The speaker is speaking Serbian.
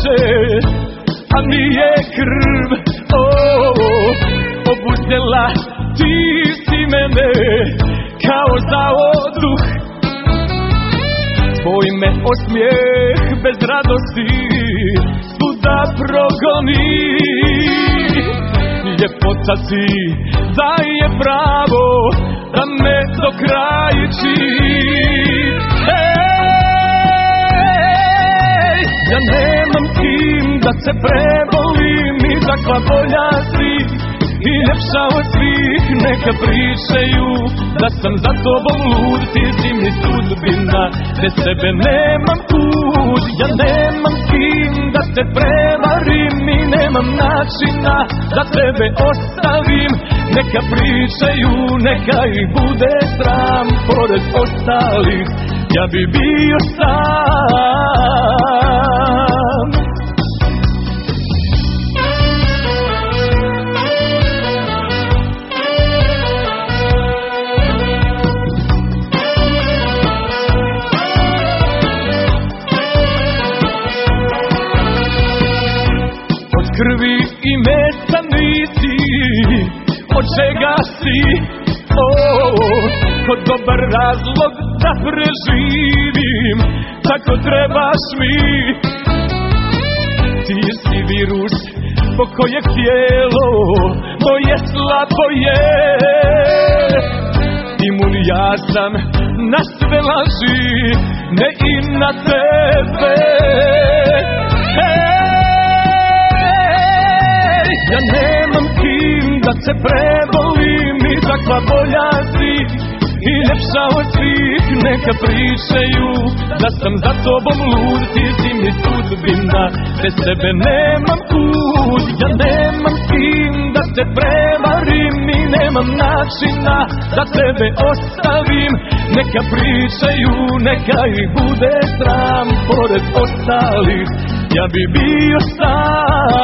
mene, a nije krv obuzela. Ti si mene kao zaoduh, tvoj me osmijeh bez radosti svuda progoni. Ljepota ti daje pravo da me dokrajči. Ja nemam kim da se prebolim i takva volja si i ljepša od svih. Neka pričaju da sam za tobom lud, ti si mi sudbina, bez tebe nemam put. Ja nemam kim da se prevarim i nemam načina da tebe ostavim. Neka pričaju, neka ih bude sram, pored ostalih ja bi bio sam. Od krvi i mesa nisi, od čega si, ko dobar razlog da preživim, tako trebaš mi. Ti si virus po kojeg tijelo moje slabo je. Imun ja sam na sve laži, ne i na tebe. Ja nemam kim da se prebolim i takva volja si i ljepša od svih. Neka pričaju da sam za tobom lud, ti si mi sudbina, bez tebe nemam put. Ja nemam kim da se prevarim i nemam načina da tebe ostavim. Neka pričaju, neka ih bude sram, pored ostalih ja bi bio sam.